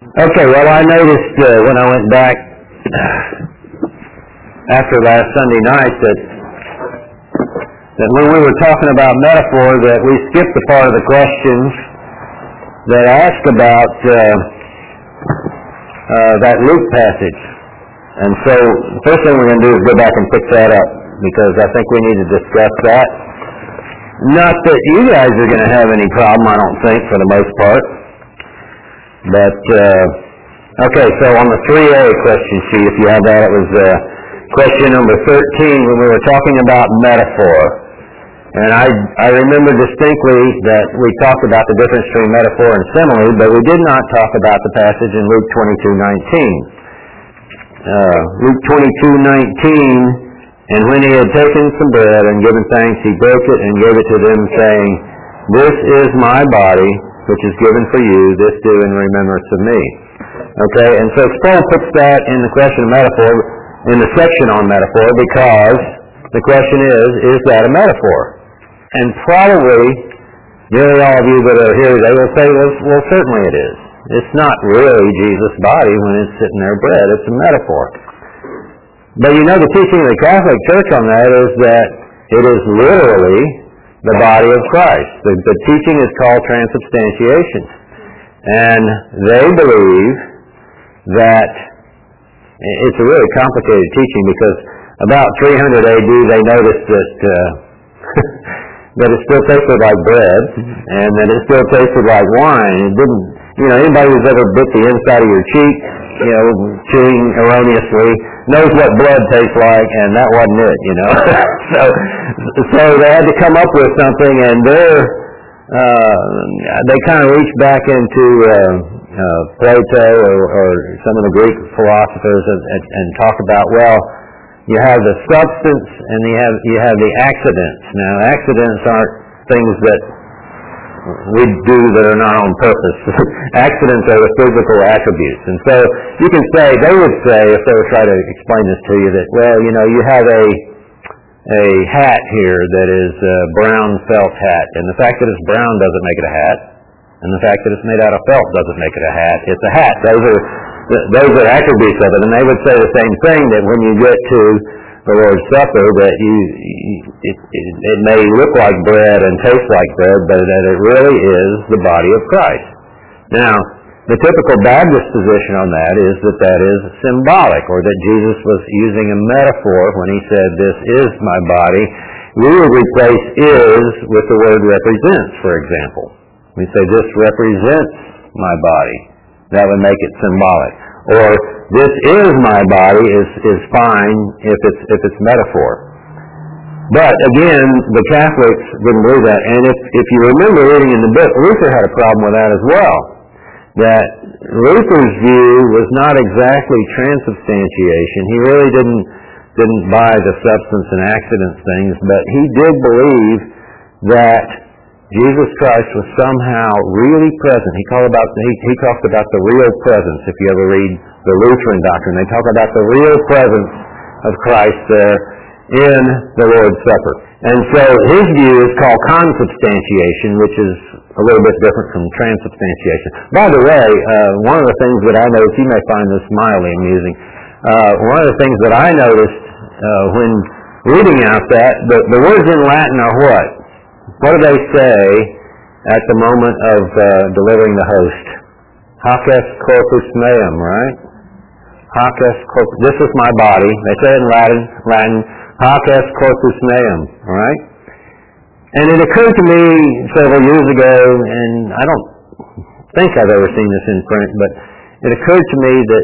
Okay, well, I noticed when I went back after last Sunday night that when we were talking about metaphor, that we skipped the part of the questions that asked about that Luke passage. And so the first thing we're going to do is go back and pick that up, because I think we need to discuss that. Not that you guys are going to have any problem, I don't think, for the most part. But, okay, so on the 3A question sheet, if you have that, it was question number 13 when we were talking about metaphor. And I remember distinctly that we talked about the difference between metaphor and simile, but we did not talk about the passage in Luke 22:19. Luke 22:19, and when he had taken some bread and given thanks, he broke it and gave it to them, saying, "This is my body, which is given for you. This do in remembrance of me." Okay, and so Sproul puts that in the question of metaphor, in the section on metaphor, because the question is that a metaphor? And probably, nearly all of you that are here today will say, well, certainly it is. It's not really Jesus' body when it's sitting there bread. It's a metaphor. But you know, the teaching of the Catholic Church on that is that it is literally the body of Christ. The teaching is called transubstantiation. And they believe that it's a really complicated teaching, because about 300 AD they noticed that that it still tasted like bread, and that it still tasted like wine. It didn't, anybody who's ever bit the inside of your cheek, chewing erroneously, knows what blood tastes like, and that wasn't it, So they had to come up with something, and they kind of reached back into Plato or some of the Greek philosophers and talk about, well, you have the substance and you have the accidents. Now, accidents aren't things that we do that are not on purpose. Accidents are the physical attributes. And so you can say, they would say, if they were trying to explain this to you, that, well, you have a hat here that is a brown felt hat, and the fact that it's brown doesn't make it a hat, and the fact that it's made out of felt doesn't make it a hat. It's a hat. Those are attributes of it, and they would say the same thing, that when you get to the Lord's Supper, that it may look like bread and taste like bread, but that it really is the body of Christ. Now, the typical Baptist position on that is symbolic, or that Jesus was using a metaphor when he said, "This is my body." We would replace "is" with the word "represents," for example. We say, "This represents my body." That would make it symbolic. Or, "This is my body" is fine if it's metaphor. But again, the Catholics didn't believe that. And if you remember reading in the book, Luther had a problem with that as well. That Luther's view was not exactly transubstantiation. He really didn't buy the substance and accidents things, but he did believe that Jesus Christ was somehow really present. He talked about the real presence. If you ever read the Lutheran doctrine, they talk about the real presence of Christ there in the Lord's Supper. And so his view is called consubstantiation, which is a little bit different from transubstantiation. By the way, one of the things that I noticed, you may find this mildly amusing, one of the things that I noticed when reading out that, the words in Latin are what? What do they say at the moment of delivering the host? Hoc est corpus meum, right? Hoc est corpus, this is my body. They say it in Latin, hoc est corpus meum, right? And it occurred to me several years ago, and I don't think I've ever seen this in print, but it occurred to me that,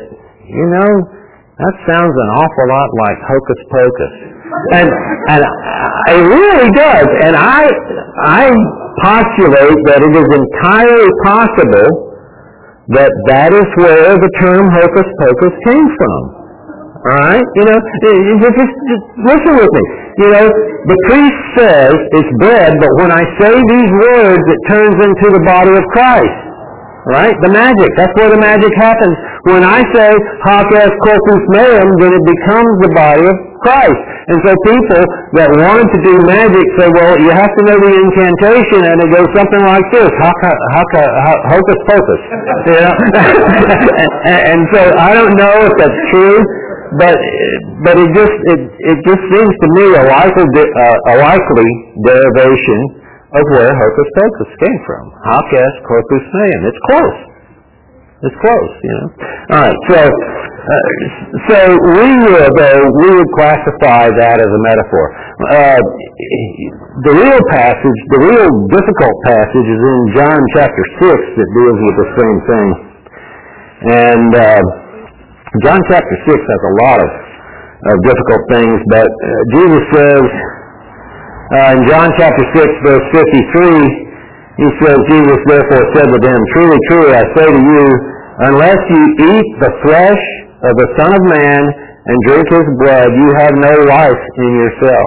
that sounds an awful lot like hocus pocus. And it really does. And I postulate that it is entirely possible that is where the term hocus pocus came from. All right? Just listen with me. The priest says it's bread, but when I say these words, it turns into the body of Christ. Right? The magic. That's where the magic happens. When I say, hoc est corpus meum, then it becomes the body of Christ. And so people that wanted to do magic say, well, you have to know the incantation, and it goes something like this, hocus pocus. You know? and so I don't know if that's true, but it just seems to me a likely derivation of where hocus pocus came from. Hoc est corpus meum. It's close. It's close, you know. All right, so we would classify that as a metaphor. The real difficult passage is in John chapter 6 that deals with the same thing. And John chapter 6 has a lot of difficult things, but Jesus says, in John chapter 6, verse 53, he says, Jesus therefore said to them, truly, truly, I say to you, unless you eat the flesh of the Son of Man and drink his blood, you have no life in yourself.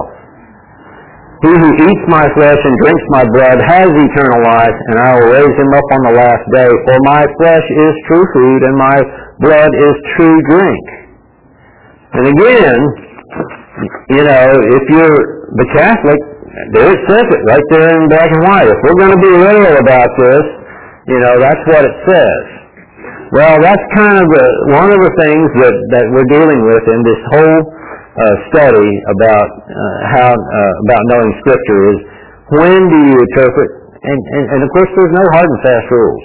He who eats my flesh and drinks my blood has eternal life, and I will raise him up on the last day. For my flesh is true food, and my blood is true drink. And again, you know, if you're the Catholic, there it says it right there in black and white. If we're going to be literal about this, you know, that's what it says. Well, that's kind of one of the things that we're dealing with in this whole study about about knowing Scripture is when do you interpret? And of course, there's no hard and fast rules,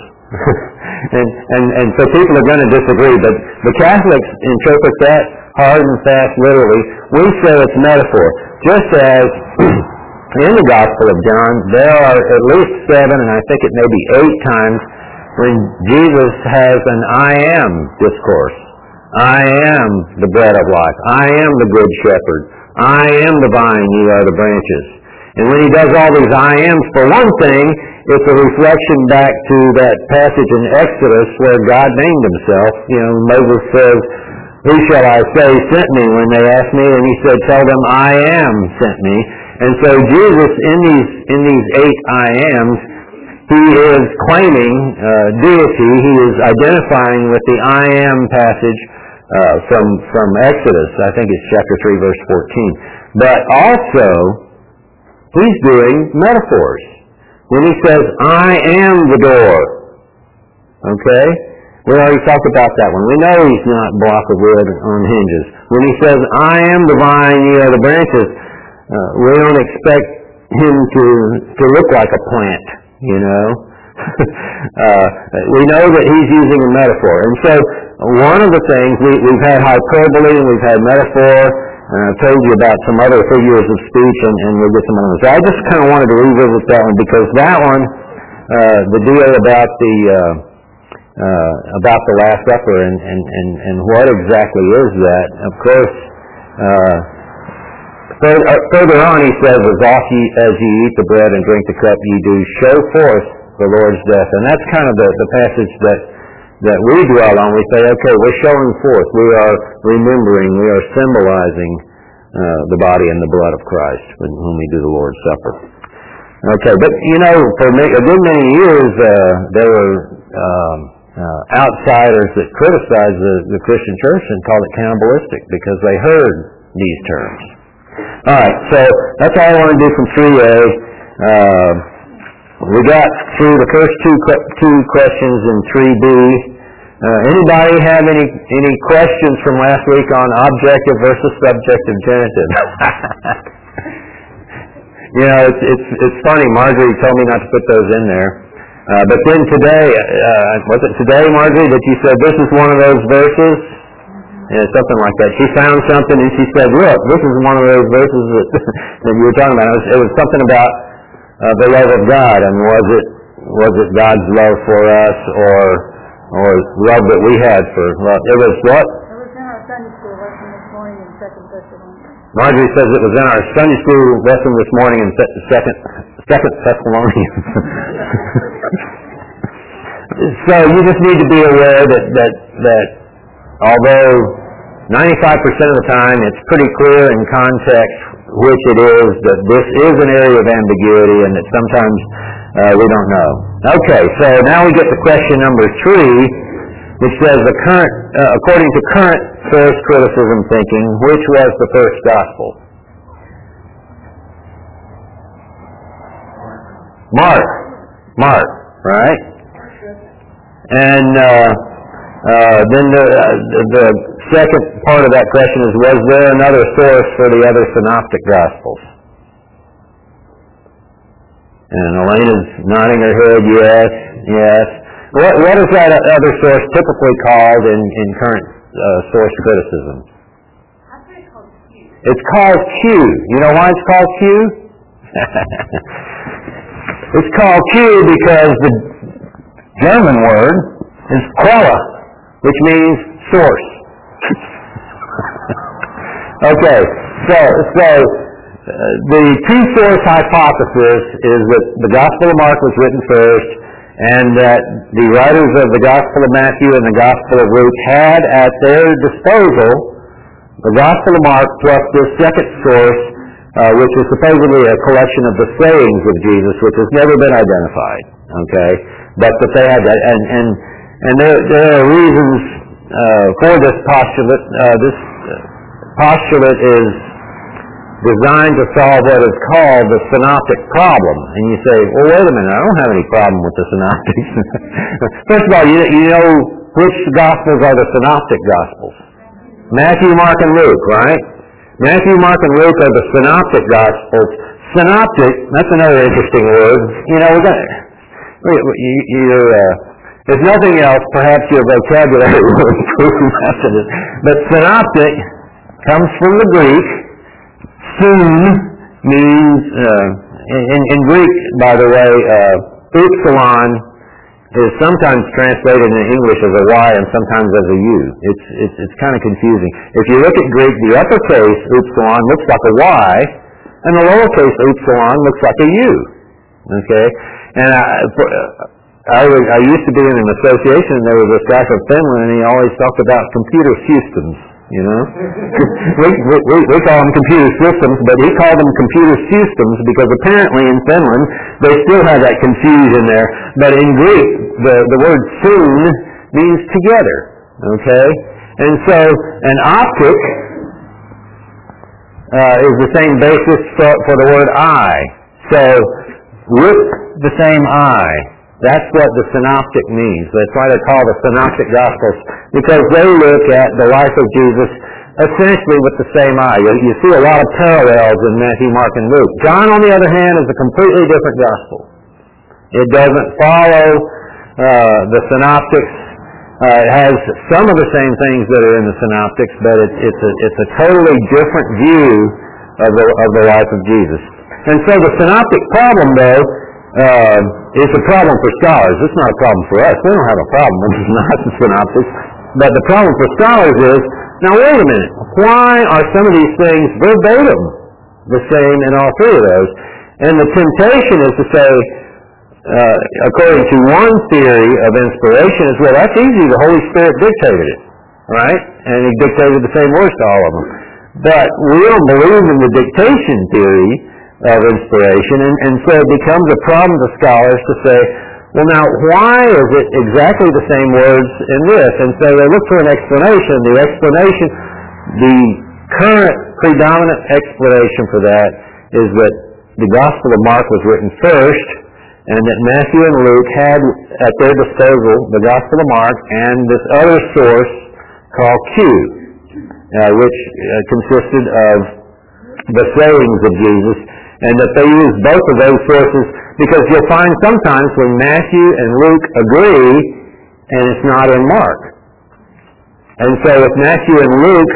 and so people are going to disagree. But the Catholics interpret that hard and fast literally. We say it's metaphor, just as in the Gospel of John, there are at least 7, and I think it may be 8 times, when Jesus has an I am discourse. I am the bread of life. I am the good shepherd. I am the vine, you are the branches. And when he does all these I ams, for one thing, it's a reflection back to that passage in Exodus where God named himself. You know, Moses says, who shall I say sent me when they asked me? And he said, tell them I am sent me. And so Jesus, in these 8 I ams, he is claiming deity. He is identifying with the I am passage from Exodus. I think it's chapter 3, verse 14. But also, he's doing metaphors. When he says, I am the door. Okay? We already talked about that one. We know he's not a block of wood on hinges. When he says, I am the vine, ye are the branches, we don't expect him to look like a plant, you know. We know that he's using a metaphor. And so one of the things, we've had hyperbole and we've had metaphor, and I've told you about some other figures of speech, and we'll get some of those. I just kind of wanted to revisit that one because that one, the deal about the Last Supper and what exactly is that, of course, further on he says, as oft as ye eat the bread and drink the cup, ye do show forth the Lord's death. And that's kind of the passage that we dwell on. We say, okay, we're showing forth. We are remembering. We are symbolizing the body and the blood of Christ when we do the Lord's Supper. Okay, but you know, for a good many years, there were outsiders that criticized the Christian church and called it cannibalistic because they heard these terms. All right, so that's all I want to do from 3A. We got through the first two questions in 3B. Anybody have any questions from last week on objective versus subjective genitive? You know, it's funny. Marjorie told me not to put those in there. But then today, was it today, Marjorie, that you said this is one of those verses? Yeah, something like that. She found something and she said, look, this is one of those verses that you were talking about. It was something about the love of God, and was it God's love for us or love that we had for love? It was what? It was in our Sunday school lesson this morning in 2 Thessalonians. Marjorie says it was in our Sunday school lesson this morning in 2 Thessalonians. So you just need to be aware that although 95% of the time it's pretty clear in context which it is, that this is an area of ambiguity, and that sometimes We don't know. Okay, so now we get to question number 3, which says, according to current source criticism thinking, which was the first gospel? Mark, right? And then the second part of that question is, was there another source for the other synoptic gospels? And Elena's nodding her head, yes. What is that other source typically called in current source criticism? I think it's called Q. It's called Q. You know why it's called Q? It's called Q because the German word is Quelle, which means source. Okay, so the two-source hypothesis is that the Gospel of Mark was written first, and that the writers of the Gospel of Matthew and the Gospel of Luke had at their disposal the Gospel of Mark plus this second source, which is supposedly a collection of the sayings of Jesus, which has never been identified. Okay, but that they had that, and there are reasons for this postulate. This postulate is designed to solve what is called the synoptic problem. And you say, well, wait a minute, I don't have any problem with the synoptics. First of all, you know which gospels are the synoptic gospels? Matthew, Mark, and Luke, right? Matthew, Mark, and Luke are the synoptic gospels. Synoptic, that's another interesting word. You know, there's nothing else, perhaps your vocabulary will improve after this. But synoptic comes from the Greek. Soon means, in Greek, by the way, upsilon is sometimes translated in English as a Y and sometimes as a U. It's kind of confusing. If you look at Greek, the uppercase upsilon looks like a Y, and the lowercase upsilon looks like a U. Okay? And I used to be in an association, and there was this guy from Finland, and he always talked about computer systems. You know, we call them computer systems, but he called them computer systems because apparently in Finland they still have that confusion there. But in Greek, the word soon means together. Okay, and so an optic is the same basis for the word eye. So with the same eye. That's what the synoptic means. That's why they call the synoptic gospels, because they look at the life of Jesus essentially with the same eye. You see a lot of parallels in Matthew, Mark, and Luke. John, on the other hand, is a completely different gospel. It doesn't follow the synoptics. It has some of the same things that are in the synoptics, but it's a totally different view of the life of Jesus. And so the synoptic problem, though, is a problem for scholars. It's not a problem for us. We don't have a problem with the synoptics. But the problem for scholars is, now wait a minute, why are some of these things verbatim the same in all three of those? And the temptation is to say, according to one theory of inspiration, is, well, that's easy. The Holy Spirit dictated it, right? And He dictated the same words to all of them. But we don't believe in the dictation theory of inspiration, and so it becomes a problem to scholars to say, well, now, why is it exactly the same words in this? And so they look for an explanation. The current predominant explanation for that is that the Gospel of Mark was written first, and that Matthew and Luke had at their disposal the Gospel of Mark and this other source called Q, which consisted of the sayings of Jesus, and that they used both of those sources, because you'll find sometimes when Matthew and Luke agree, and it's not in Mark. And so if Matthew and Luke,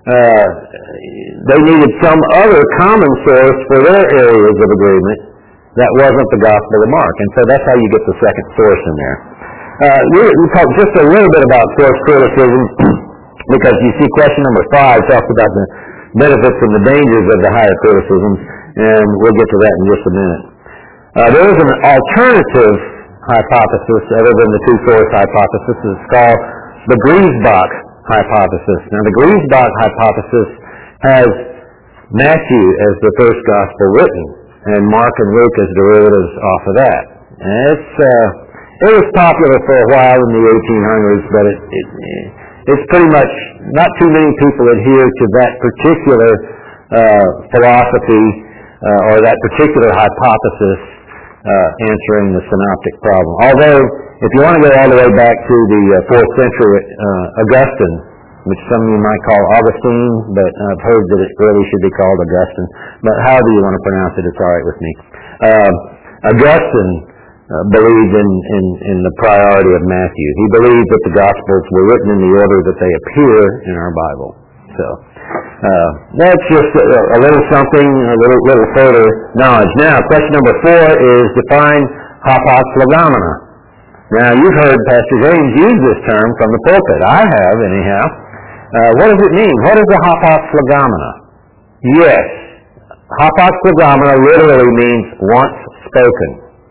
they needed some other common source for their areas of agreement, that wasn't the Gospel of Mark. And so that's how you get the second source in there. We'll talk just a little bit about source criticism, because you see question number 5 talks about the benefits and the dangers of the higher criticisms, and we'll get to that in just a minute. There is an alternative hypothesis other than the two-source hypothesis. It's called the Griesbach hypothesis. Now, the Griesbach hypothesis has Matthew as the first gospel written, and Mark and Luke as derivatives off of that. It was popular for a while in the 1800s, but it's pretty much not too many people adhere to that particular philosophy or that particular hypothesis answering the synoptic problem. Although, if you want to go all the way back to the 4th century, Augustine, which some of you might call Augustine, but I've heard that it really should be called Augustine. But however you want to pronounce it, it's all right with me. Augustine believed in the priority of Matthew. He believed that the Gospels were written in the order that they appear in our Bible. So that's just a little something, a little further knowledge. Now, question number 4 is define hapax legomena. Now, you've heard Pastor James use this term from the pulpit. I have, anyhow. What does it mean? What is a hapax legomena? Yes, hapax legomena literally means once spoken.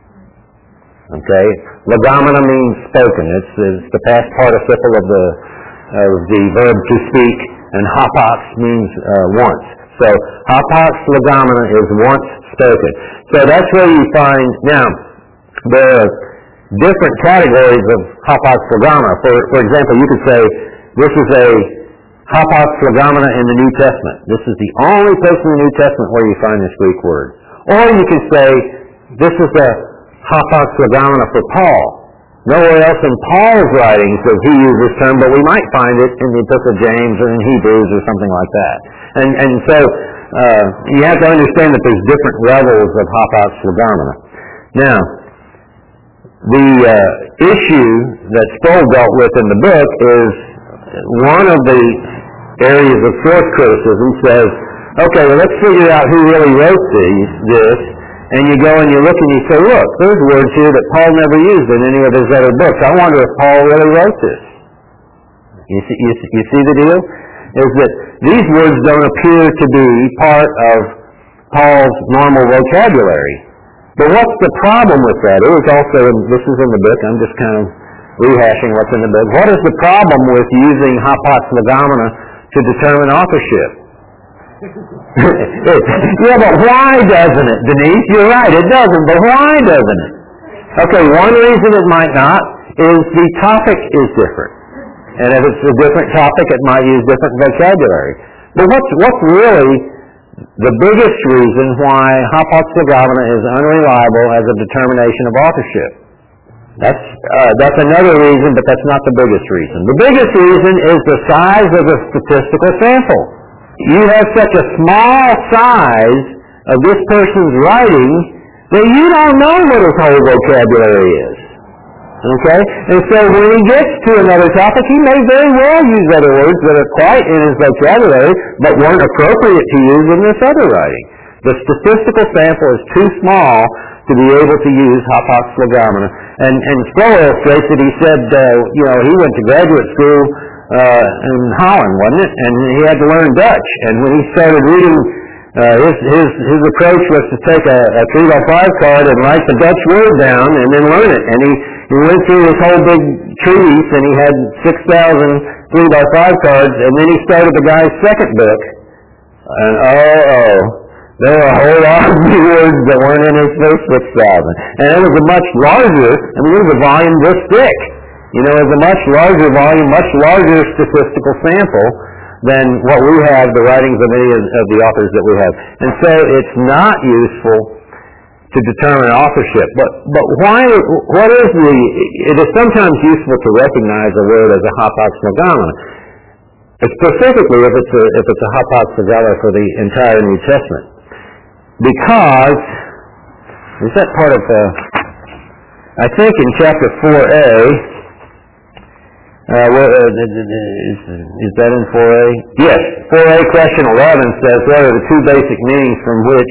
Okay? Legomena means spoken. It's the past participle of the verb to speak, and hapax means once. So hapax legomena is once spoken. So that's where you find, now, there are different categories of hapax legomena. For example, you could say, this is a hapax legomena in the New Testament. This is the only place in the New Testament where you find this Greek word. Or you could say, this is a hapax legomena for Paul. Nowhere else in Paul's writings does he use this term, but we might find it in the Epistle of James or in Hebrews or something like that. And so you have to understand that there's different levels of hapax legomena. Now, the issue that Sproul dealt with in the book is one of the areas of source criticism says, okay, well, let's figure out who really wrote this. And you go and you look and you say, look, there's words here that Paul never used in any of his other books. I wonder if Paul really wrote this. You see the deal? Is that these words don't appear to be part of Paul's normal vocabulary. But what's the problem with that? It was also, this is in the book, I'm just kind of rehashing what's in the book. What is the problem with using hapax legomena to determine authorship? Yeah, but why doesn't it, Denise? You're right, it doesn't, but why doesn't it? Okay, one reason it might not is the topic is different. And if it's a different topic, it might use different vocabulary. But what's really the biggest reason why hapax legomena is unreliable as a determination of authorship? That's another reason, but that's not the biggest reason. The biggest reason is the size of the statistical sample. You have such a small size of this person's writing that you don't know what his whole vocabulary is. Okay? And so when he gets to another topic, he may very well use other words that are quite in his vocabulary, but weren't appropriate to use in this other writing. The statistical sample is too small to be able to use hapax legomena. And Sproul illustrates that he said, he went to graduate school in Holland, wasn't it? And he had to learn Dutch. And when he started reading, his approach was to take a 3x5 card and write the Dutch word down and then learn it. And he went through this whole big treatise, and he had 6,000 3x5 cards, and then he started the guy's second book. And there were a whole lot of new words that weren't in his first 6,000. And it was a much larger, it was a volume this thick. It was a much larger volume, much larger statistical sample than what we have, the writings of any of the authors that we have. And so it's not useful to determine authorship. But what is it is sometimes useful to recognize a word as a hapax legomena. Specifically if it's a hapax legomena for the entire New Testament. Because, is that part of I think in chapter 4a, is that in 4a? Yes, 4a question 11 says, what are the two basic meanings from which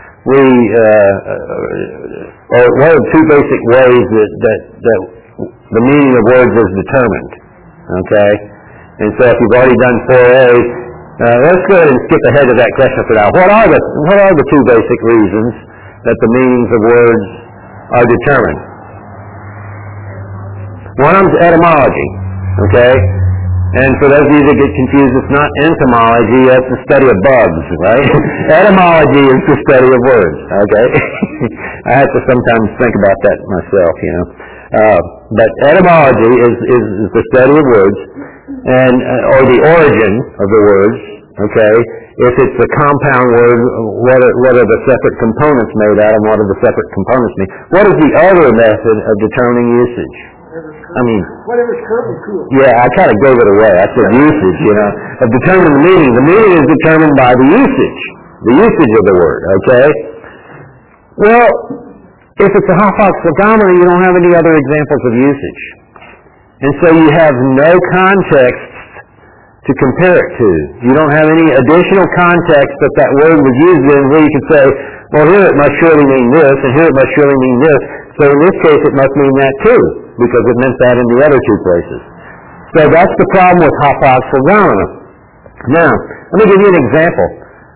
or what are the two basic ways that the meaning of words is determined? Okay? And so if you've already done 4a, let's go ahead and skip ahead to that question for now. What are the two basic reasons that the meanings of words are determined? One of them is etymology. Okay? And for those of you that get confused, it's not entomology, that's the study of bugs, right? Etymology is the study of words, okay? I have to sometimes think about that myself, you know. But etymology is the study of words, and or the origin of the words, okay? If it's a compound word, what are the separate components made out of, and what are the separate components mean? What is the other method of determining usage? Whatever's currently cool. Yeah, I kind of gave it away. I said usage, you know, of determining the meaning. The meaning is determined by the usage of the word, okay? Well, if it's a Hapax Legomena, you don't have any other examples of usage. And so you have no context to compare it to. You don't have any additional context that word was used in where you can say, well, here it must surely mean this, and here it must surely mean this. So in this case, it must mean that too, because it meant that in the other two places. So that's the problem with Hapax Legomena. Now, let me give you an example.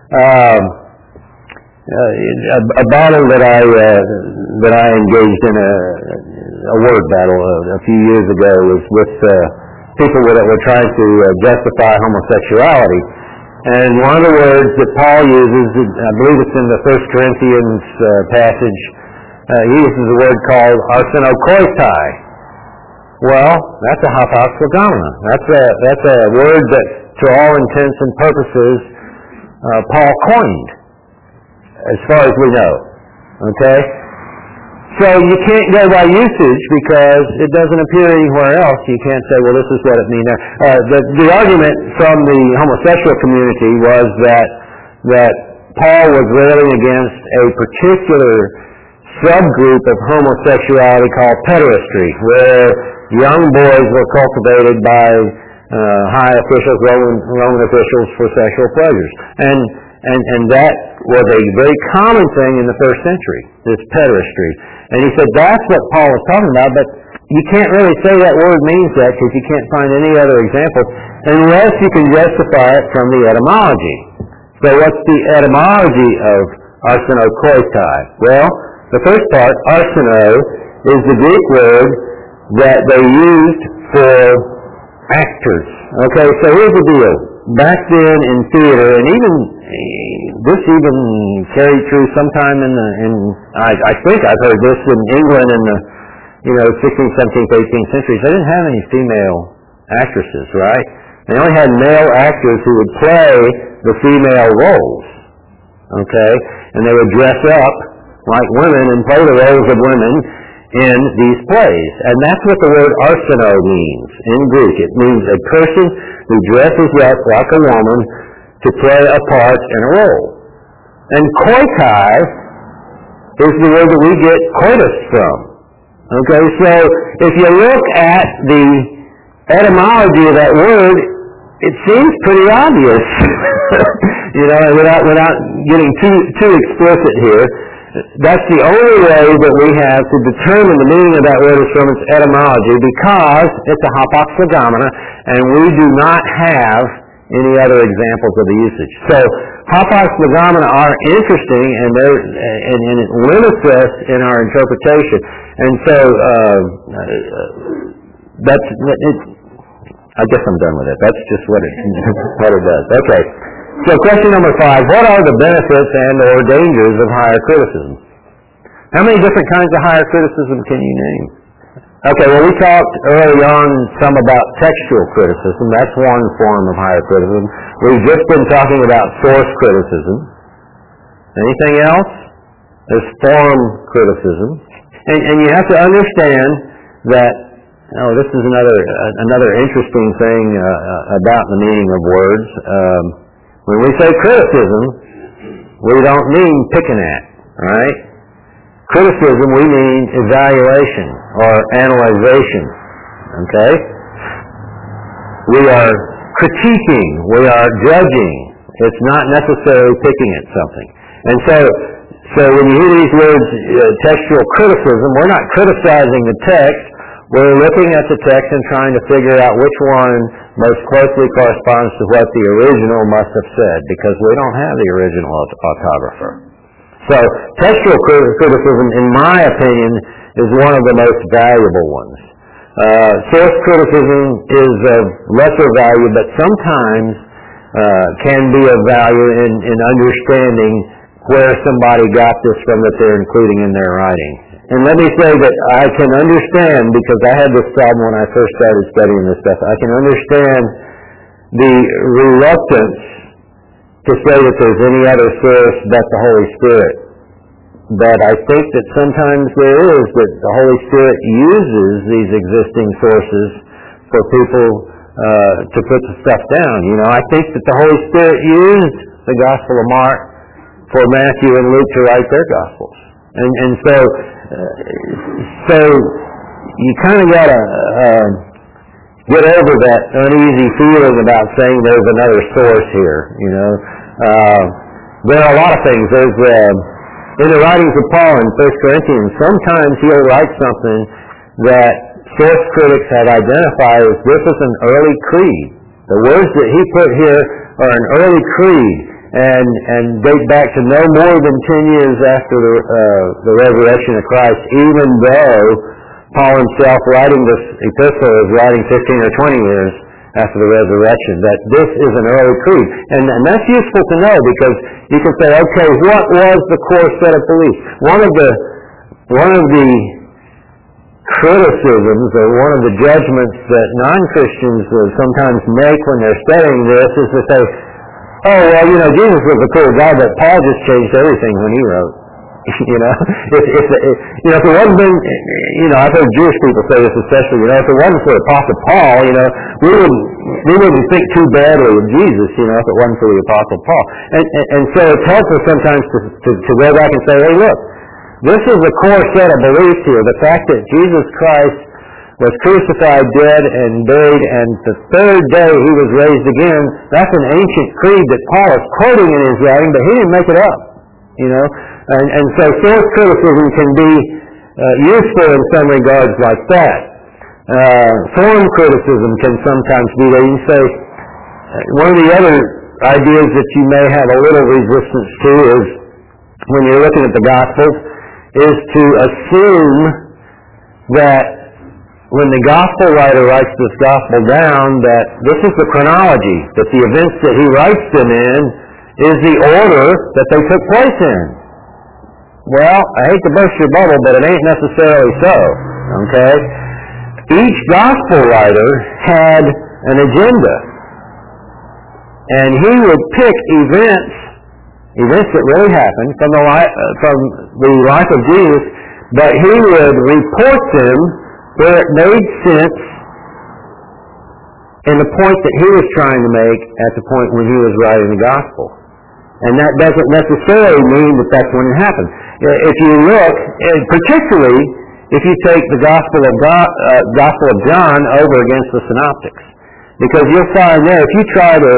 A battle that I engaged in a word battle a few years ago was with people that were trying to justify homosexuality. And one of the words that Paul uses, I believe it's in the 1 Corinthians passage, he uses a word called arsenokoitai. Well, that's a Hapax Legomena. That's a word that, to all intents and purposes, Paul coined, as far as we know. Okay? So you can't go by usage because it doesn't appear anywhere else. You can't say, well, this is what it means. The argument from the homosexual community was that Paul was railing against a particular subgroup of homosexuality called pederasty, where young boys were cultivated by high officials, Roman officials, for sexual pleasures. And that was a very common thing in the first century, this pederasty. And he said that's what Paul was talking about, but you can't really say that word means that because you can't find any other example unless you can justify it from the etymology. So what's the etymology of arsenokoitai? Well, the first part, arseno, is the Greek word that they used for actors. Okay, so here's the deal. Back then in theater, and this even carried through sometime I think I've heard this in England in the 16th, 17th, 18th centuries. They didn't have any female actresses, right? They only had male actors who would play the female roles. Okay, and they would dress up like women and play the roles of women in these plays. And that's what the word arseno means in Greek. It means a person who dresses up like a woman to play a part in a role. And koitai is the word that we get coitus from. Okay, so if you look at the etymology of that word, it seems pretty obvious. Without getting too explicit here, that's the only way that we have to determine the meaning of that word is from its etymology, because it's a Hapax Legomena, and we do not have any other examples of the usage. So Hapax Legomena are interesting, and it limits us in our interpretation. And so I guess I'm done with it. That's just what it does. Okay. So question number 5, what are the benefits and or dangers of higher criticism? How many different kinds of higher criticism can you name? Okay, well, we talked early on some about textual criticism. That's one form of higher criticism. We've just been talking about source criticism. Anything else? There's form criticism. And you have to understand that, this is another interesting thing about the meaning of words. When we say criticism, we don't mean picking at, right? Criticism, we mean evaluation or analyzation, okay? We are critiquing, we are judging. It's not necessarily picking at something. And so when you hear these words, textual criticism, we're not criticizing the text, we're looking at the text and trying to figure out which one most closely corresponds to what the original must have said, because we don't have the original autographer. So textual criticism, in my opinion, is one of the most valuable ones. Source criticism is of lesser value, but sometimes can be of value in understanding where somebody got this from that they're including in their writing. And let me say that I can understand, because I had this problem when I first started studying this stuff, I can understand the reluctance to say that there's any other source but the Holy Spirit. But I think that sometimes there is, that the Holy Spirit uses these existing sources for people to put the stuff down. You know, I think that the Holy Spirit used the Gospel of Mark for Matthew and Luke to write their Gospels. And so you kind of got to get over that uneasy feeling about saying there's another source here, you know. There are a lot of things. There's in the writings of Paul in 1 Corinthians, sometimes he'll write something that source critics have identified as this is an early creed. The words that he put here are an early creed and date back to no more than 10 years after the resurrection of Christ, even though Paul himself writing this epistle is writing 15 or 20 years after the resurrection, that this is an early creed. And that's useful to know, because you can say, okay, what was the core set of beliefs? One of the criticisms, or one of the judgments that non-Christians sometimes make when they're studying this, is to say, oh, well, you know, Jesus was a cool guy, but Paul just changed everything when he wrote. You know, if it wasn't been, you know, I've heard Jewish people say this especially, you know, if it wasn't for the Apostle Paul, you know, we wouldn't think too badly of Jesus, you know, if it wasn't for the Apostle Paul. And so it's helpful sometimes to go back and say, hey, look, this is a core set of beliefs here. The fact that Jesus Christ was crucified, dead, and buried, and the third day he was raised again, that's an ancient creed that Paul is quoting in his writing, but he didn't make it up, you know. And so source criticism can be useful in some regards like that. Form criticism can sometimes be there. You say, one of the other ideas that you may have a little resistance to is, when you're looking at the Gospels, is to assume that when the Gospel writer writes this Gospel down, that this is the chronology, that the events that he writes them in is the order that they took place in. Well, I hate to burst your bubble, but it ain't necessarily so, okay? Each Gospel writer had an agenda, and he would pick events that really happened from the life of Jesus, but he would report them where it made sense in the point that he was trying to make at the point when he was writing the Gospel. And that doesn't necessarily mean that that's when it happened. If you look, and particularly if you take the Gospel of John over against the Synoptics, because you'll find there, if you try to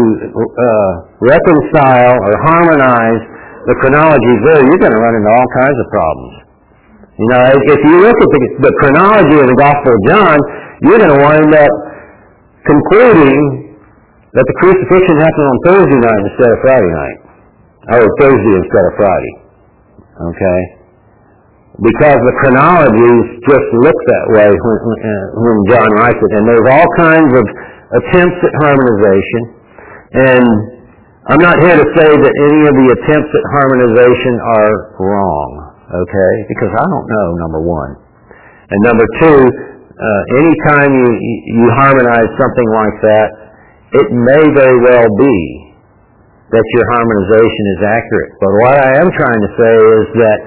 reconcile or harmonize the chronologies there, you're going to run into all kinds of problems. You know, if you look at the chronology of the Gospel of John, you're going to wind up concluding that the crucifixion happened on Thursday night instead of Friday night, or Thursday instead of Friday. Okay? Because the chronologies just look that way when John writes it. And there's all kinds of attempts at harmonization. And I'm not here to say that any of the attempts at harmonization are wrong. Okay? Because I don't know, number one. And number two, anytime you harmonize something like that, it may very well be that your harmonization is accurate. But what I am trying to say is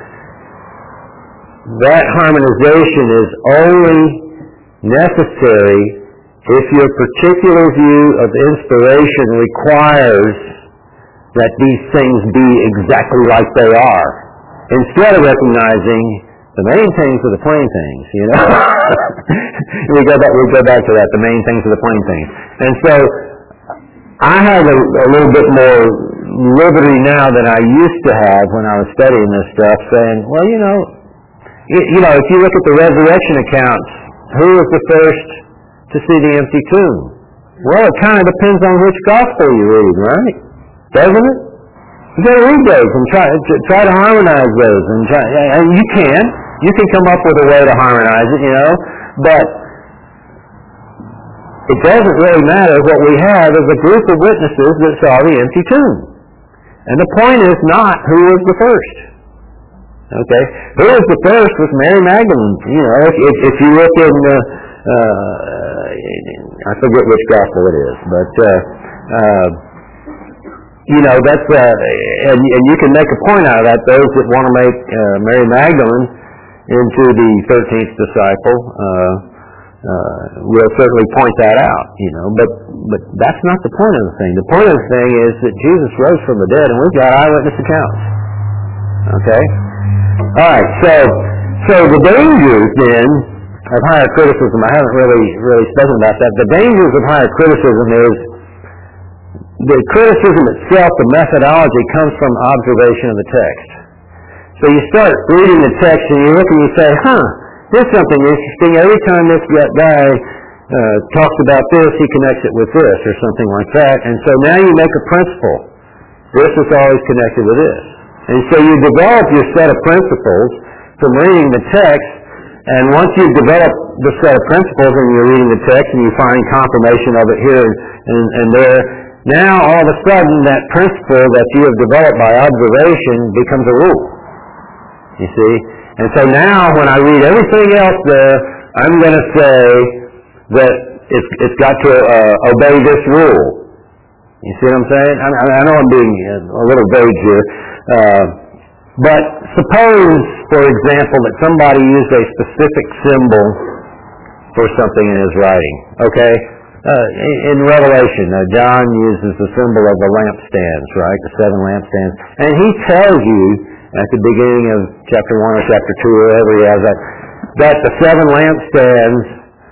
that harmonization is only necessary if your particular view of inspiration requires that these things be exactly like they are, instead of recognizing the main things are the plain things, you know. we go back to that, the main things are the plain things. And so I have a little bit more liberty now than I used to have when I was studying this stuff, saying, well, you know, if you look at the resurrection accounts, who was the first to see the empty tomb? Well, it kind of depends on which gospel you read, right? Doesn't it? You got to read those and try to harmonize those, and you can come up with a way to harmonize it, you know. But it doesn't really matter. What we have is a group of witnesses that saw the empty tomb. And the point is not who was the first. Okay? Who was the first was Mary Magdalene. You know, if you look in, I forget which gospel it is, but, you know, that's, and you can make a point out of that. Those that want to make Mary Magdalene into the 13th disciple will certainly point that out, you know, but that's not the point of the thing. The point of the thing is that Jesus rose from the dead, and we've got eyewitness accounts. Okay? All right, so the dangers then of higher criticism, I haven't really spoken about that. The dangers of higher criticism is the criticism itself, the methodology, comes from observation of the text. So you start reading the text and you look and you say, there's something interesting. Every time this guy talks about this, he connects it with this or something like that. And so now you make a principle. This is always connected with this. And so you develop your set of principles from reading the text, and once you've developed the set of principles and you're reading the text and you find confirmation of it here and there, now all of a sudden that principle that you have developed by observation becomes a rule. You see? And so now when I read everything else there, I'm going to say that it's got to obey this rule. You see what I'm saying? I know I'm being a little vague here. But suppose, for example, that somebody used a specific symbol for something in his writing. Okay? In Revelation, John uses the symbol of the lampstands, right? The 7 lampstands. And he tells you at the beginning of chapter 1 or chapter 2, or wherever he has that the 7 lampstands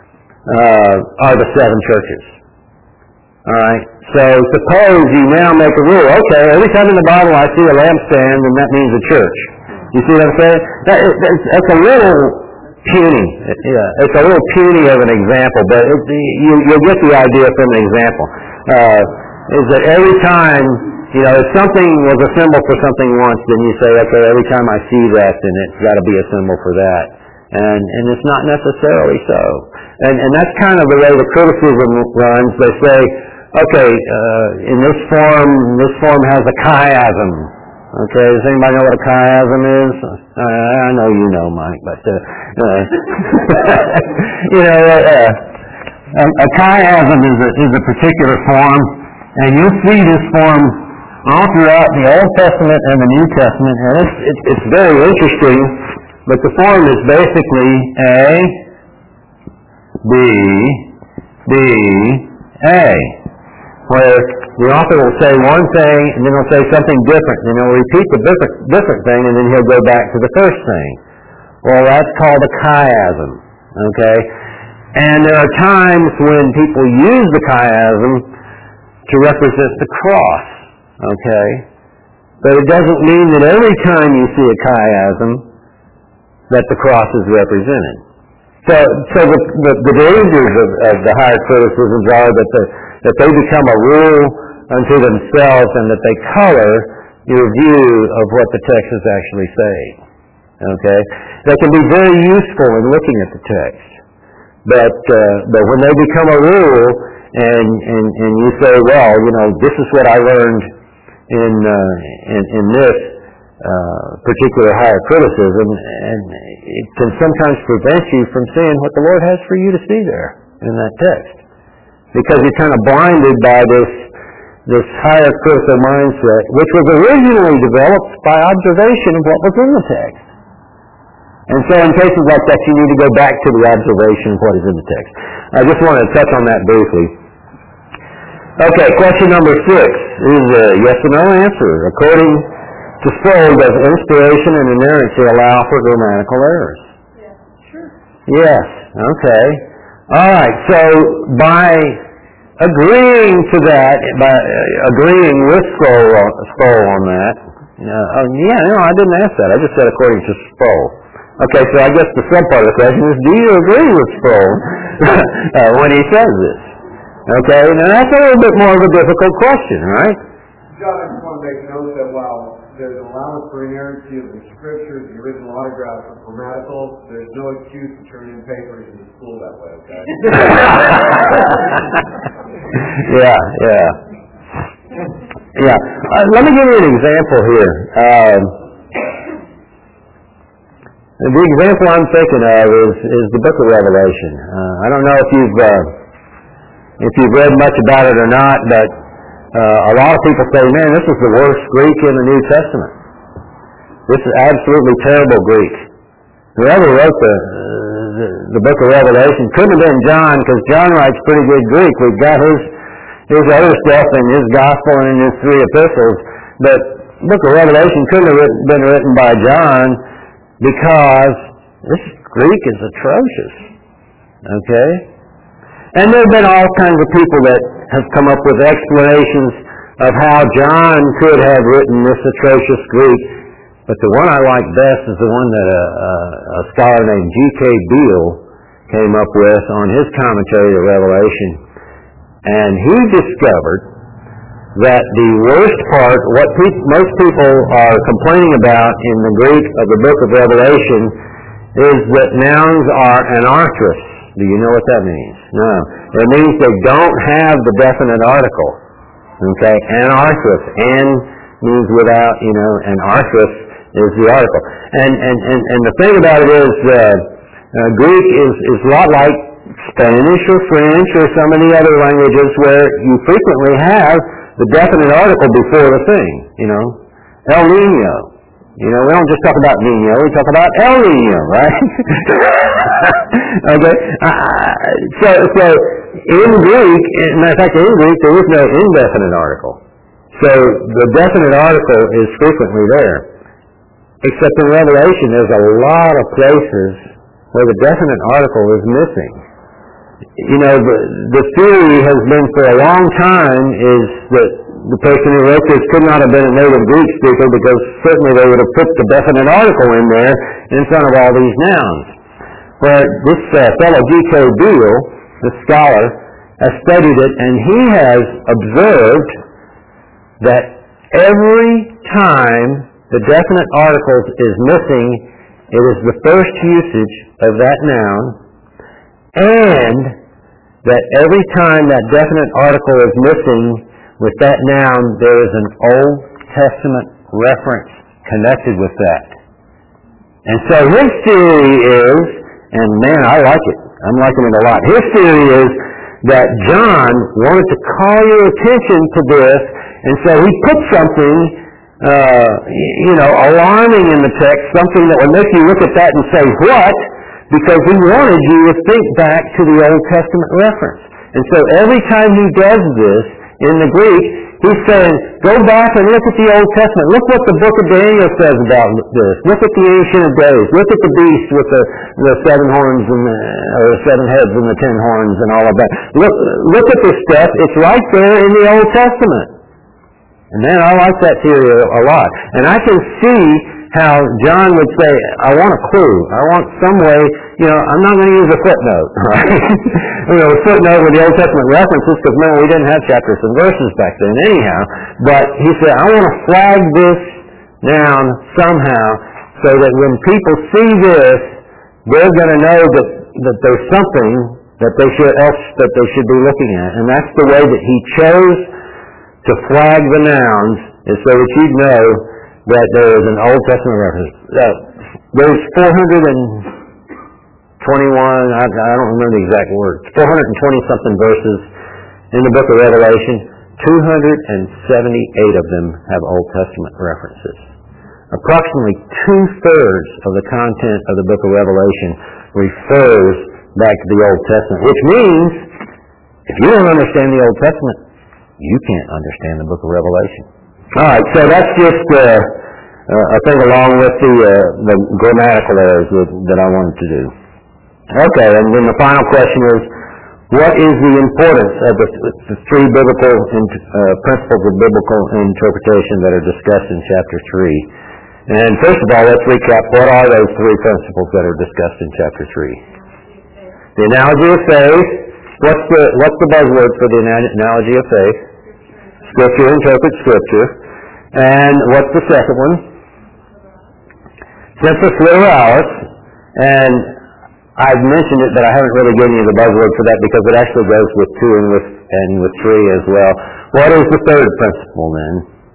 are the 7 churches. All right? So suppose you now make a rule. Okay, every time in the Bible I see a lampstand, then that means a church. You see what I'm saying? That's a little puny. Yeah, it's a little puny of an example, but you'll get the idea from the example. Is that every time, you know, if something was a symbol for something once, then you say, okay, every time I see that, then it's got to be a symbol for that. And it's not necessarily so. And that's kind of the way the criticism runs. They say, okay, in this form has a chiasm. Okay, does anybody know what a chiasm is? I know you know, Mike, but you know, a chiasm is a particular form, and you'll see this form all throughout the Old Testament and the New Testament, and it's very interesting. But the form is basically A, B, B, A, where the author will say one thing, and then he'll say something different, and he'll repeat the different thing, and then he'll go back to the first thing. Well, that's called a chiasm, okay? And there are times when people use the chiasm to represent the cross, okay? But it doesn't mean that every time you see a chiasm that the cross is represented. So the dangers of the higher criticisms are that they become a rule unto themselves and that they color your view of what the text is actually saying. Okay? They can be very useful in looking at the text. But when they become a rule and you say, well, you know, this is what I learned in this particular higher criticism, and it can sometimes prevent you from seeing what the Lord has for you to see there in that text. Because you're kind of blinded by this higher critical mindset, which was originally developed by observation of what was in the text. And so in cases like that, you need to go back to the observation of what is in the text. I just wanted to touch on that briefly. Okay, question number 6 is a yes or no answer. According to Sproul, does inspiration and inerrancy allow for grammatical errors? Yeah, sure. Yes, okay. All right, so by agreeing to that, by agreeing with Sproul on that, I didn't ask that. I just said according to Sproul. Okay, so I guess the sub-part of the question is, do you agree with Sproul when he says this? Okay, now that's a little bit more of a difficult question, right? John, I just want to make note that while there's an allowance for inerrancy of the scriptures, the original autographs are grammatical. There's no excuse to turn in papers in school that way, okay? Yeah. Let me give you an example here. The example I'm thinking of is the Book of Revelation. I don't know if you've read much about it or not, but a lot of people say, man, this is the worst Greek in the New Testament. This is absolutely terrible Greek. Whoever wrote the Book of Revelation couldn't have been John, because John writes pretty good Greek. We've got his other stuff in his gospel and in his 3 epistles, but the Book of Revelation couldn't have been written by John, because this Greek is atrocious. Okay? And there have been all kinds of people that have come up with explanations of how John could have written this atrocious Greek, but the one I like best is the one that a scholar named G.K. Beale came up with on his commentary of Revelation. And he discovered that the worst part, what most people are complaining about in the Greek of the Book of Revelation, is that nouns are anarthrous. Do you know what that means? No. It means they don't have the definite article. Okay? Anarthrous. An means without, and arthrous is the article. And the thing about it is, Greek is a lot like Spanish or French or some of the other languages where you frequently have the definite article before the thing. El Nino. We don't just talk about Nino, we talk about El Nino, right? Okay? So in Greek, as a matter of fact, in Greek, there is no indefinite article. So the definite article is frequently there. Except in Revelation, there's a lot of places where the definite article is missing. The theory has been for a long time is that the person who wrote this could not have been a native Greek speaker, because certainly they would have put the definite article in there in front of all these nouns. But this fellow G.K. Beale, the scholar, has studied it, and he has observed that every time the definite article is missing, it is the first usage of that noun, and that every time that definite article is missing with that noun, there is an Old Testament reference connected with that. And so his theory is, and man, I like it. I'm liking it a lot. His theory is that John wanted to call your attention to this, and so he put something, alarming in the text, something that would make you look at that and say, what? Because he wanted you to think back to the Old Testament reference. And so every time he does this in the Greek, he's saying, go back and look at the Old Testament. Look what the book of Daniel says about this. Look at the Ancient of Days. Look at the beast with the 7 horns and or 7 heads and the 10 horns and all of that. Look at this stuff. It's right there in the Old Testament. And man, I like that theory a lot. And I can see how John would say, I want a clue. I want some way, I'm not going to use a footnote, right? A footnote with the Old Testament references, because, man, we didn't have chapters and verses back then anyhow. But he said, I want to flag this noun somehow so that when people see this, they're going to know that there's something that they should be looking at. And that's the way that he chose to flag the nouns, is so that you'd know that there is an Old Testament reference. There's 421, I don't remember the exact words, 420-something verses in the book of Revelation. 278 of them have Old Testament references. Approximately 2/3 of the content of the book of Revelation refers back to the Old Testament, which means if you don't understand the Old Testament, you can't understand the book of Revelation. All right, so that's just a thing along with the grammatical errors that I wanted to do. Okay, and then the final question is, what is the importance of the 3 biblical principles of biblical interpretation that are discussed in chapter 3? And first of all, let's recap. What are those 3 principles that are discussed in chapter 3? The analogy of faith. What's the buzzword for the analogy of faith? Scripture interprets Scripture. And what's the second one? Sensus literalis. And I've mentioned it, but I haven't really given you the buzzword for that because it actually goes with 2 and with 3 as well. What is the third principle then?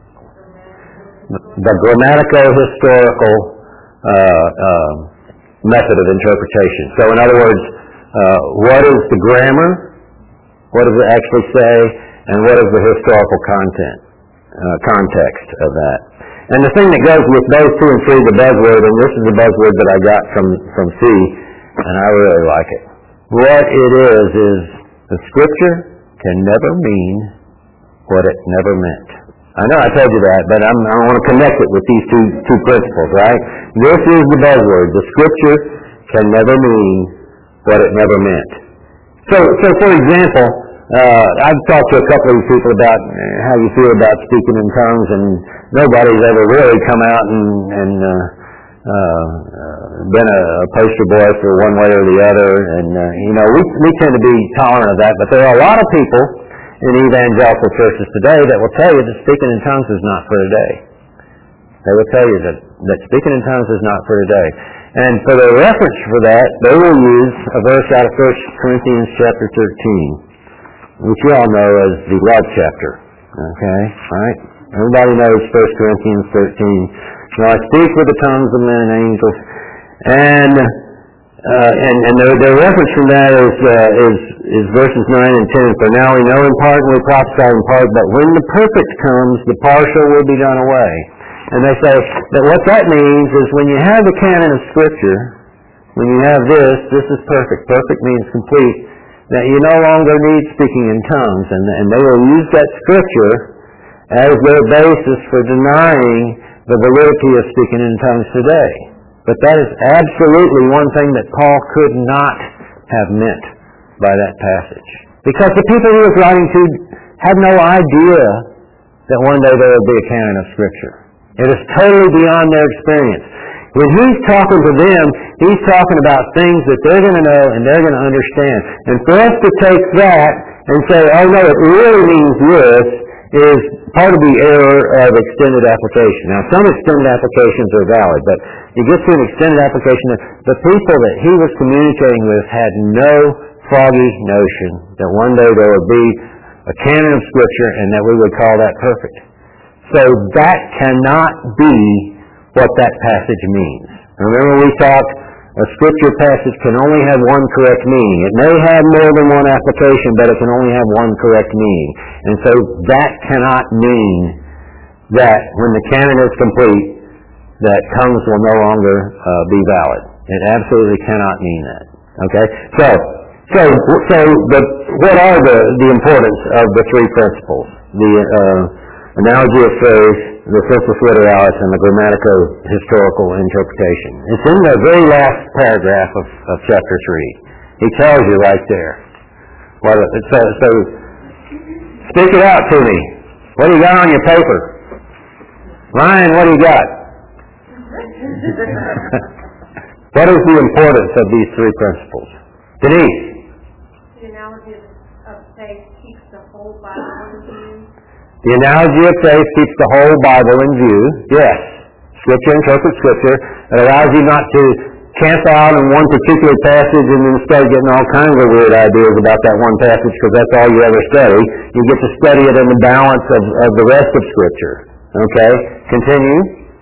The grammatico-historical method of interpretation. So in other words, what is the grammar? What does it actually say? And what is the historical context of that? And the thing that goes with those 2 and 3, the buzzword, and this is the buzzword that I got from C, and I really like it. What it is the Scripture can never mean what it never meant. I know I told you that, but I want to connect it with these two principles, right? This is the buzzword. The Scripture can never mean what it never meant. So for example, I've talked to a couple of people about how you feel about speaking in tongues, and nobody's ever really come out and been a poster boy for one way or the other. And we tend to be tolerant of that, but there are a lot of people in evangelical churches today that will tell you that speaking in tongues is not for today. They will tell you that speaking in tongues is not for today. And for the reference for that, they will use a verse out of 1 Corinthians chapter 13, which you all know as the love chapter. Okay? Right? Everybody knows 1 Corinthians 13. Now I speak with the tongues of men and angels. And their reference from that is verses 9 and 10. For now we know in part and we prophesy in part, but when the perfect comes, the partial will be done away. And they say that what that means is when you have the canon of Scripture, when you have this is perfect. Perfect means complete. That you no longer need speaking in tongues. And they will use that Scripture as their basis for denying the validity of speaking in tongues today. But that is absolutely one thing that Paul could not have meant by that passage. Because the people he was writing to had no idea that one day there would be a canon of Scripture. It is totally beyond their experience. When he's talking to them, he's talking about things that they're going to know and they're going to understand. And for us to take that and say, oh no, it really means this, is part of the error of extended application. Now, some extended applications are valid, but you get to an extended application, the people that he was communicating with had no foggy notion that one day there would be a canon of Scripture and that we would call that perfect. So that cannot be what that passage means. Remember we talked, a Scripture passage can only have one correct meaning. It may have more than one application, but it can only have one correct meaning. And so that cannot mean that when the canon is complete, that tongues will no longer be valid. It absolutely cannot mean that. Okay? So what are the importance of the 3 principles? The analogy of phrase, the sensus literalis, and the grammatico-historical interpretation. It's in the very last paragraph of chapter 3. He tells you right there. So speak it out to me. What do you got on your paper? Ryan, what do you got? What is the importance of these 3 principles? Denise? The analogy of faith keeps the whole Bible in view. The analogy of faith keeps the whole Bible in view. Yes. Scripture interprets Scripture. It allows you not to camp out in one particular passage and then start getting all kinds of weird ideas about that one passage because that's all you ever study. You get to study it in the balance of the rest of Scripture. Okay? Continue.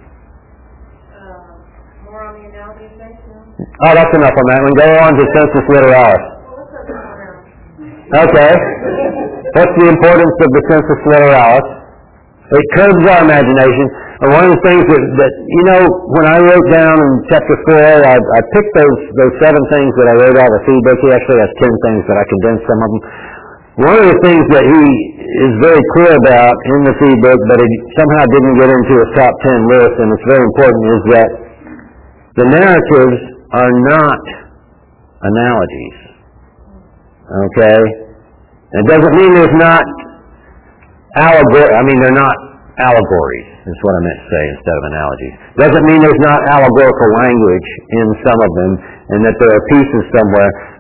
More on the analogy of faith now? Oh, that's enough on that one. Go on to sensus literalis. Okay. What's the importance of the sensus literalis? It curbs our imagination. And one of the things that when I wrote down in chapter 4, I picked those 7 things that I wrote out of the feed book. He actually has 10 things, but I condensed some of them. One of the things that he is very clear about in the feed book, but he somehow didn't get into his top 10 list, and it's very important, is that the narratives are not analogies. Okay? It doesn't mean there's not they're not allegories, is what I meant to say instead of analogies. Doesn't mean there's not allegorical language in some of them and that there are pieces somewhere,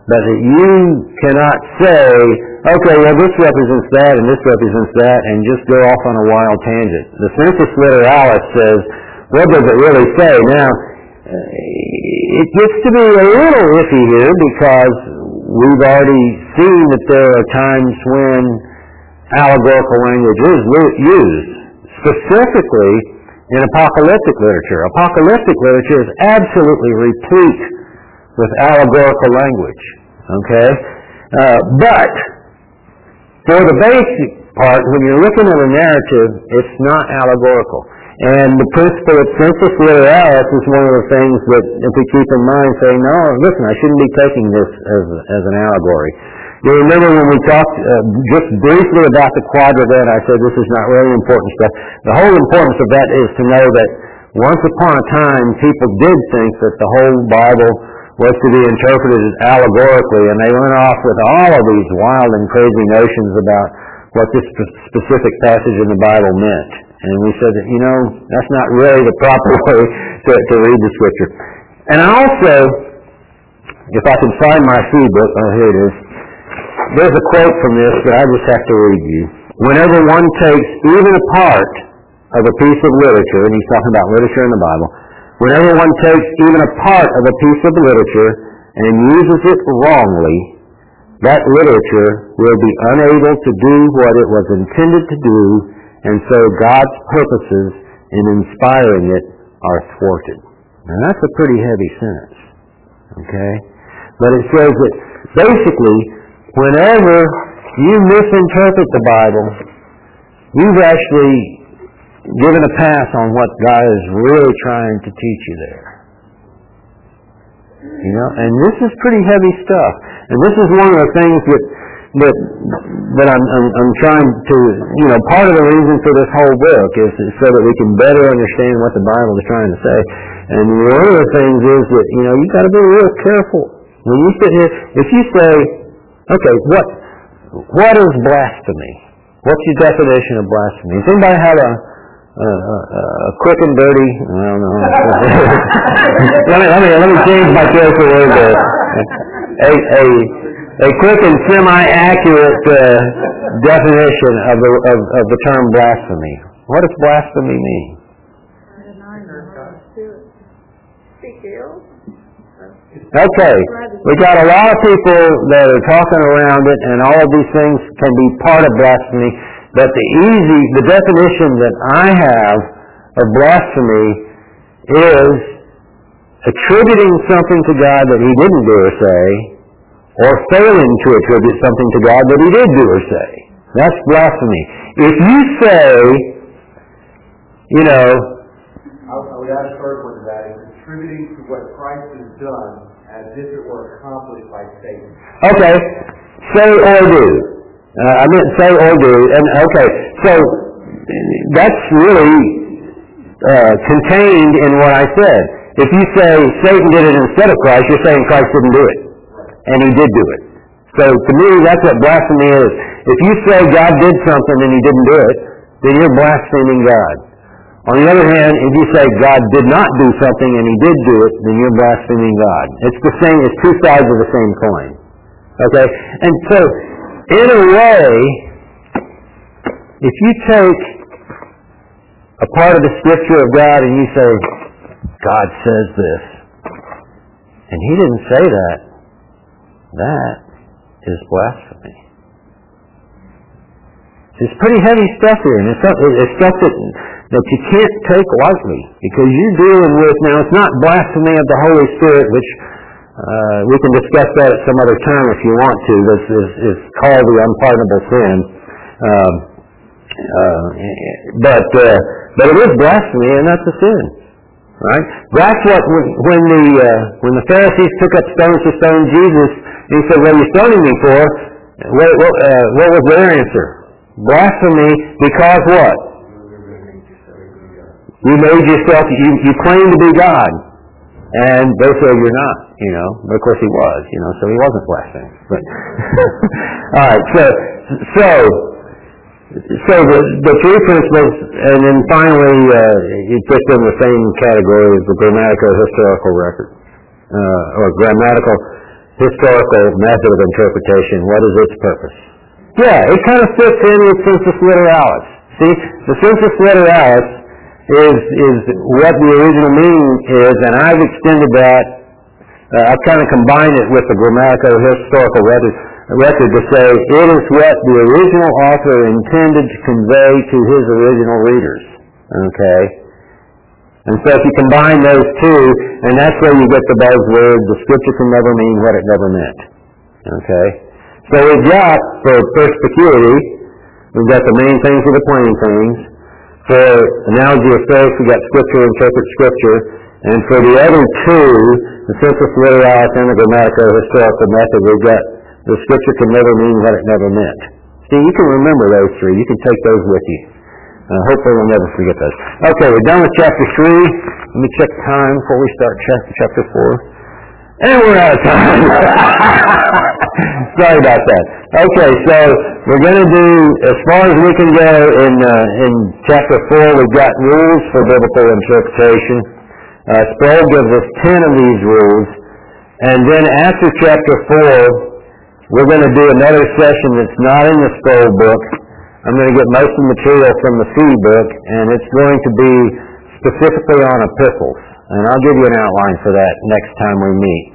but that you cannot say, okay, well, this represents that and this represents that, and just go off on a wild tangent. The sensus literalis says, what does it really say? Now, it gets to be a little iffy here because we've already seen that there are times when allegorical language is used, specifically in apocalyptic literature. Apocalyptic literature is absolutely replete with allegorical language. Okay? But for the basic part, when you're looking at a narrative, it's not allegorical. And the principle of sensus literalis is one of the things that if we keep in mind, saying, no, listen, I shouldn't be taking this as an allegory. You remember when we talked just briefly about the quadrivet, I said this is not really important stuff. The whole importance of that is to know that once upon a time, people did think that the whole Bible was to be interpreted allegorically, and they went off with all of these wild and crazy notions about what this specific passage in the Bible meant. And we said that, that's not really the proper way to read the Scripture. And also, if I can find my food book, here it is. There's a quote from this that I just have to read you. Whenever one takes even a part of a piece of literature, and he's talking about literature in the Bible, whenever one takes even a part of a piece of literature and uses it wrongly, that literature will be unable to do what it was intended to do, and so God's purposes in inspiring it are thwarted. Now that's a pretty heavy sentence. Okay? But it says that basically, whenever you misinterpret the Bible, you've actually given a pass on what God is really trying to teach you there. And this is pretty heavy stuff. And this is one of the things that I'm trying to, part of the reason for this whole book is so that we can better understand what the Bible is trying to say. And one of the things is that, you've got to be real careful. When you sit here, if you say, okay, what is blasphemy? What's your definition of blasphemy? Does anybody have a quick and dirty? Well, no. let me change my character a little bit. A quick and semi-accurate definition of the term blasphemy. What does blasphemy mean? Okay, we got a lot of people that are talking around it, and all of these things can be part of blasphemy. But the definition that I have of blasphemy is attributing something to God that He didn't do or say, or failing to attribute something to God that He did do or say. That's blasphemy. If you say, I would add a third one to that, is attributing to what Christ has done as if it were accomplished by Satan. Okay, say or do. I meant say or do. And okay, so that's really contained in what I said. If you say Satan did it instead of Christ, you're saying Christ didn't do it. And He did do it. So to me, that's what blasphemy is. If you say God did something and He didn't do it, then you're blaspheming God. On the other hand, if you say God did not do something and He did do it, then you're blaspheming God. It's the same, it's two sides of the same coin. Okay? And so, in a way, if you take a part of the Scripture of God and you say, God says this, and He didn't say that, that is blasphemy. It's pretty heavy stuff here, and it's stuff that you can't take lightly, because you're dealing with, now it's not blasphemy of the Holy Spirit, which we can discuss that at some other time if you want to. This is called the unpardonable sin. But it is blasphemy, and that's a sin. Right? That's what, when the Pharisees took up stones to stone Jesus, He said, what are you stoning me for? What was their answer? Blasphemy, because what? You made yourself, you claim to be God. And they say you're not, But of course He was, so He wasn't blaspheming. But all right, so the three principles, and then finally you put in the same category as the grammatical historical record, or grammatical historical method of interpretation, what is its purpose? Yeah, it kind of fits in with sensus literalis. See, the sensus literalis is what the original meaning is, and I've extended that. I've kind of combined it with the grammatical historical record to say it is what the original author intended to convey to his original readers. Okay? And so if you combine those two, and that's where you get the buzzword, the Scripture can never mean what it never meant. Okay? So we've got, for perspicuity, we've got the main things and the plain things. For analogy of faith, we've got Scripture, interpret Scripture. And for the other two, the sensus literalis and the grammatical historical method, we've got the Scripture can never mean what it never meant. See, you can remember those three. You can take those with you. Hopefully we'll never forget those. Okay, we're done with chapter 3. Let me check time before we start chapter 4. And we're out of time. Sorry about that. Okay, so we're going to do, as far as we can go in chapter 4, we've got rules for biblical interpretation. Sproul gives us 10 of these rules. And then after chapter 4, we're going to do another session that's not in the Sproul book. I'm going to get most of the material from the Fee book, and it's going to be specifically on epistles. And I'll give you an outline for that next time we meet.